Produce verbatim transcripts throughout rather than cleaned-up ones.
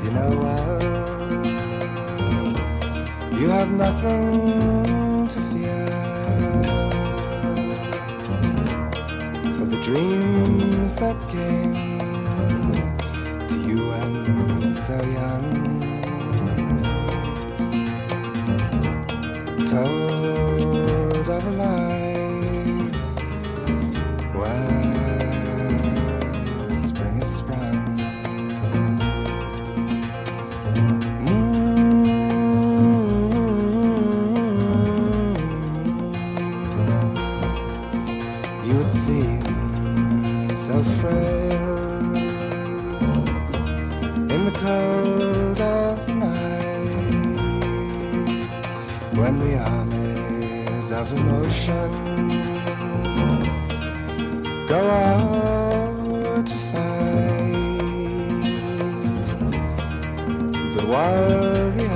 you know well, you have nothing to fear, for the dreams that came to you when so young told of a life where spring is sprung. You would seem so frail in the cold of the night, when the armies of emotion go out to fight. But while the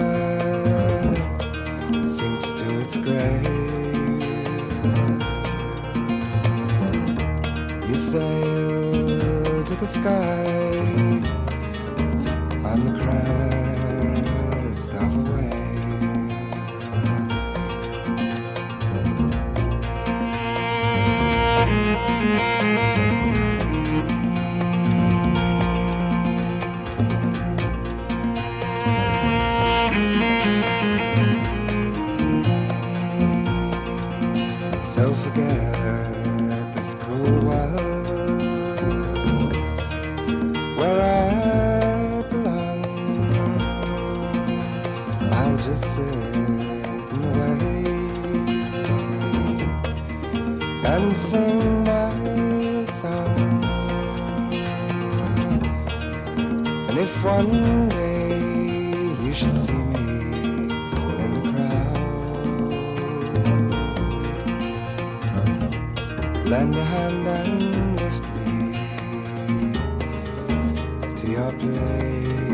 earth sinks to its grave, you sail to the sky on the crest of a wave. So forget this cruel world where I belong. I'll just sit and wait and sing my song. And if one day you should see me in the crowd, lend a hand and lift me to your place.